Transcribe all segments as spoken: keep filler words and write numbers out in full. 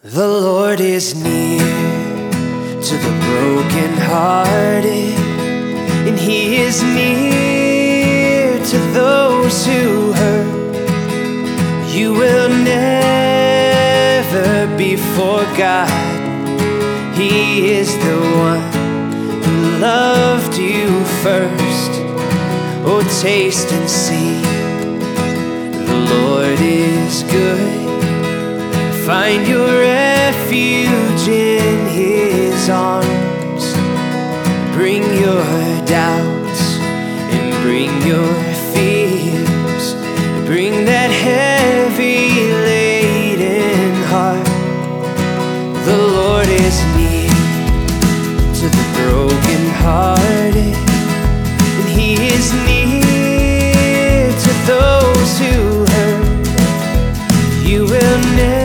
The Lord is near to the brokenhearted, and He is near to those who hurt. You will never be forgotten. He is the one who loved you first. Oh, taste and see, the Lord is good. Find your refuge in His arms. Bring your doubts and bring your fears. Bring that heavy laden heart. The Lord is near to the brokenhearted, and He is near to those who hurt. You will never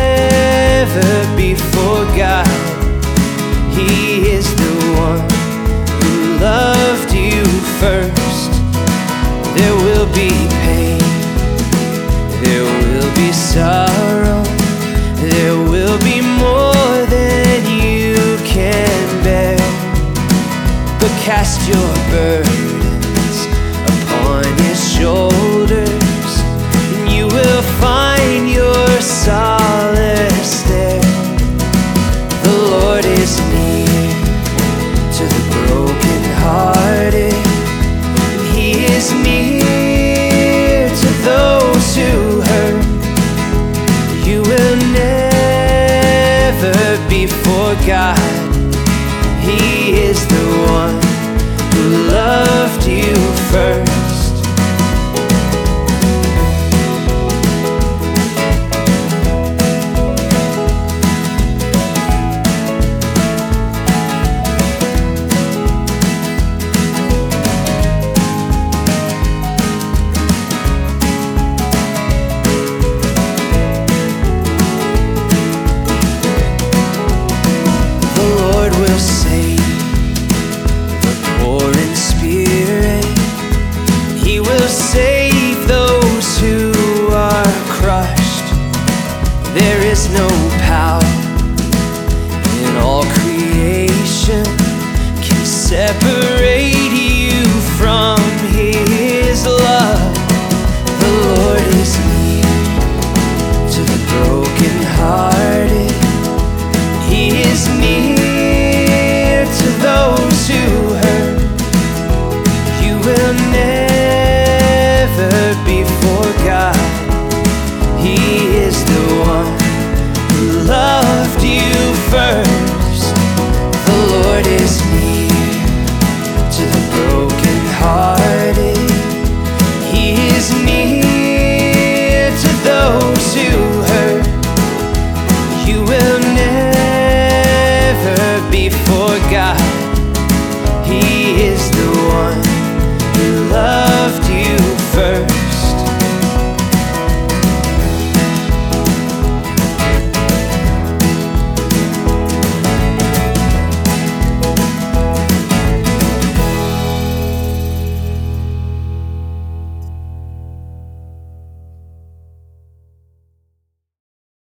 be forgotten. He is the one who loved you first. There will be pain, there will be sorrow, there will be more than you can bear. But cast your burdens upon His shoulders, and you will find your solace there. The Lord is near to the brokenhearted, and He is near to those who hurt. You will never be forgotten. He is the one who loved you first. Will save the poor in spirit. He will save those who are crushed. There is no power in all creation can separate you from His love. The Lord is near to the brokenhearted. He is near to those who hurt. You will never be forgotten. He is the one who loved you first.